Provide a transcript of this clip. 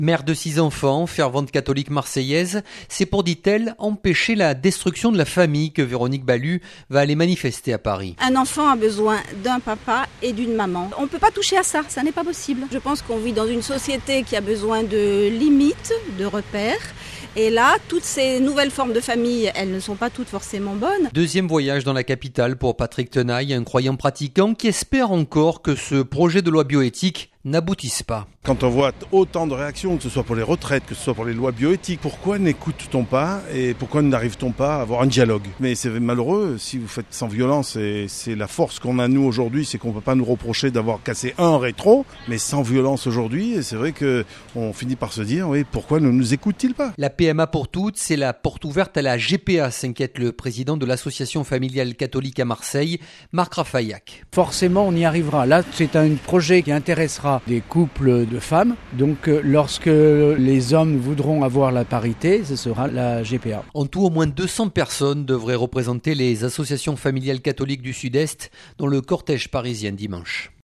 Mère de 6 enfants, fervente catholique marseillaise, c'est pour, dit-elle, empêcher la destruction de la famille que Véronique Balu va aller manifester à Paris. Un enfant a besoin d'un papa et d'une maman. On ne peut pas toucher à ça, ça n'est pas possible. Je pense qu'on vit dans une société qui a besoin de limites, de repères. Et là, toutes ces nouvelles formes de famille, elles ne sont pas toutes forcément bonnes. Deuxième voyage dans la capitale pour Patrick Tenaille, un croyant pratiquant qui espère encore que ce projet de loi bioéthique n'aboutisse pas. Quand on voit autant de réactions, que ce soit pour les retraites, que ce soit pour les lois bioéthiques, pourquoi n'écoute-t-on pas et pourquoi n'arrive-t-on pas à avoir un dialogue ? Mais c'est malheureux, si vous faites sans violence, et c'est la force qu'on a nous aujourd'hui, c'est qu'on ne peut pas nous reprocher d'avoir cassé un rétro, mais sans violence aujourd'hui, et c'est vrai qu'on finit par se dire, oui, pourquoi ne nous écoute-t-il pas ? La PMA pour toutes, c'est la porte ouverte à la GPA, s'inquiète le président de l'association familiale catholique à Marseille, Marc Rafaillac. Forcément, on y arrivera. Là, c'est un projet qui intéressera des couples de femmes. Donc, lorsque les hommes voudront avoir la parité, ce sera la GPA. En tout, au moins 200 personnes devraient représenter les associations familiales catholiques du Sud-Est dans le cortège parisien dimanche.